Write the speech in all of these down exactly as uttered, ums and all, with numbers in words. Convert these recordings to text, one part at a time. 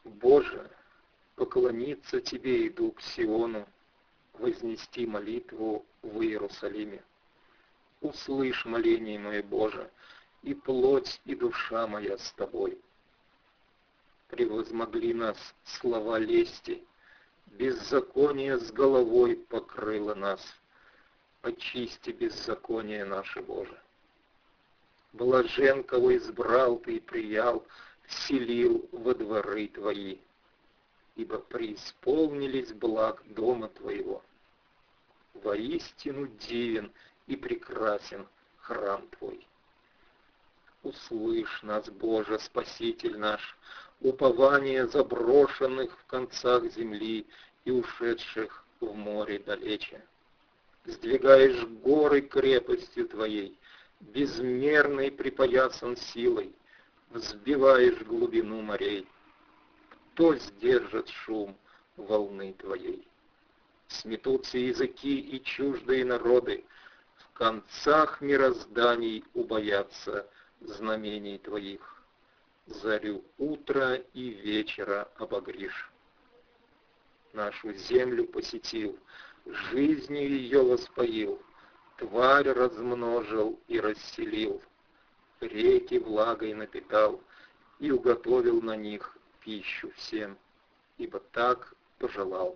Боже, поклониться Тебе иду к Сиону, вознести молитву в Иерусалиме. Услышь моление мое, Боже, и плоть, и душа моя с Тобой. Превозмогли нас слова лести, беззаконие с головой покрыло нас. Очисти беззаконие наше, Боже. Блажен, кого избрал Ты и приял, вселил во дворы Твои, ибо преисполнились благ дома Твоего. Воистину дивен и прекрасен храм Твой. Услышь нас, Боже, Спаситель наш, упование заброшенных в концах земли и ушедших в море далече. Сдвигаешь горы крепостью Твоей, безмерной припоясан силой, взбиваешь глубину морей. Кто сдержит шум волны Твоей? Сметутся языки и чуждые народы, в концах мирозданий убоятся знамений Твоих. Зарю утра и вечера обогришь. Нашу землю посетил, жизнью ее воспоил, тварь размножил и расселил, реки влагой напитал и уготовил на них пищу всем, ибо так пожелал.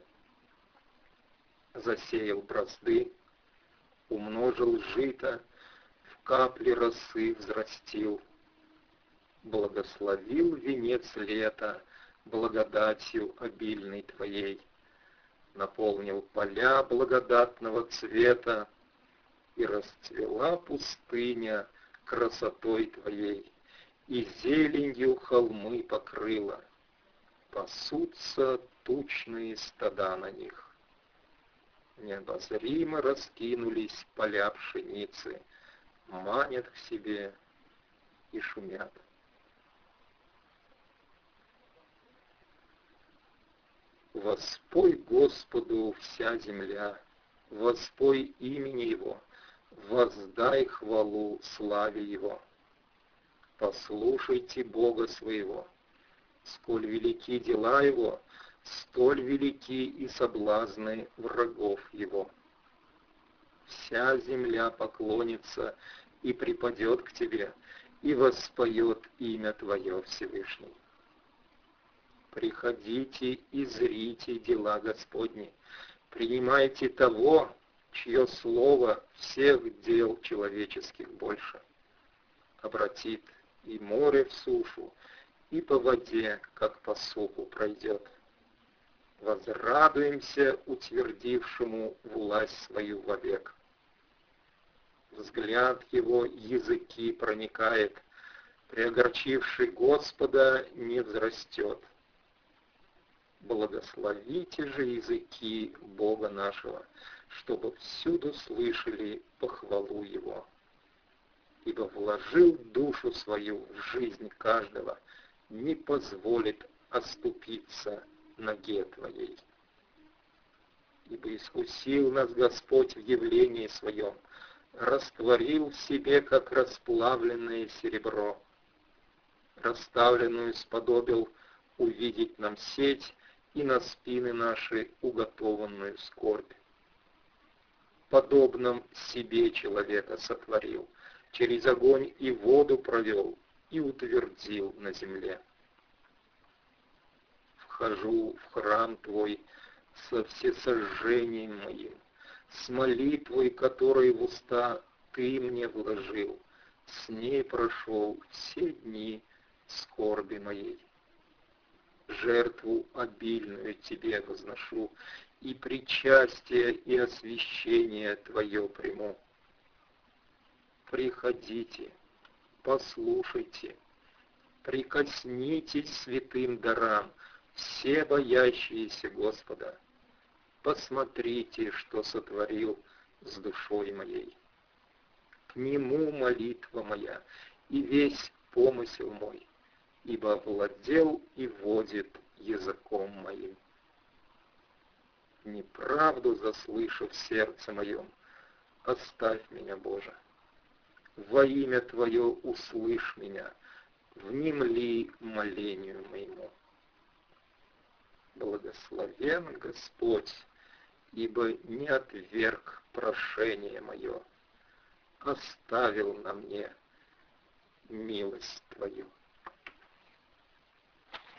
Засеял бразды, умножил жито, в капли росы взрастил, благословил венец лета благодатью обильной Твоей, наполнил поля благодатного цвета, и расцвела пустыня красотой Твоей, и зеленью холмы покрыла, пасутся тучные стада на них. Необозримо раскинулись поля пшеницы, манят к себе и шумят. Воспой Господу вся земля, воспой имени Его, воздай хвалу славе Его. Послушайте Бога своего, сколь велики дела Его, столь велики и соблазны врагов Его. Вся земля поклонится и припадет к Тебе, и воспоет имя Твое, Всевышний. Приходите и зрите дела Господни, принимайте того, чье слово всех дел человеческих больше. Обратит и море в сушу, и по воде, как по суху, пройдет. Возрадуемся утвердившему власть свою вовек. Взгляд его языки проникает, преогорчивший Господа не взрастет. Благословите же языки Бога нашего, чтобы всюду слышали похвалу Его. Ибо вложил душу свою в жизнь каждого, не позволит оступиться ноге Твоей. Ибо искусил нас Господь в явлении Своем, растворил в себе, как расплавленное серебро. Расставленную сподобил увидеть нам сеть, и на спины наши уготованную скорбь. Подобным себе человека сотворил, через огонь и воду провел, и утвердил на земле. Вхожу в храм Твой со всесожжением моим, с молитвой, которой в уста Ты мне вложил, с ней прошел все дни скорби моей. Жертву обильную Тебе возношу, и причастие и освящение Твое приму. Приходите, послушайте, прикоснитесь святым дарам, все боящиеся Господа. Посмотрите, что сотворил с душой моей. К Нему молитва моя и весь помысел мой, ибо владел и водит языком моим. Неправду заслышав в сердце моем, оставь меня, Боже. Во имя Твое услышь меня, внемли молению моему. Благословен Господь, ибо не отверг прошение мое, оставил на мне милость Твою.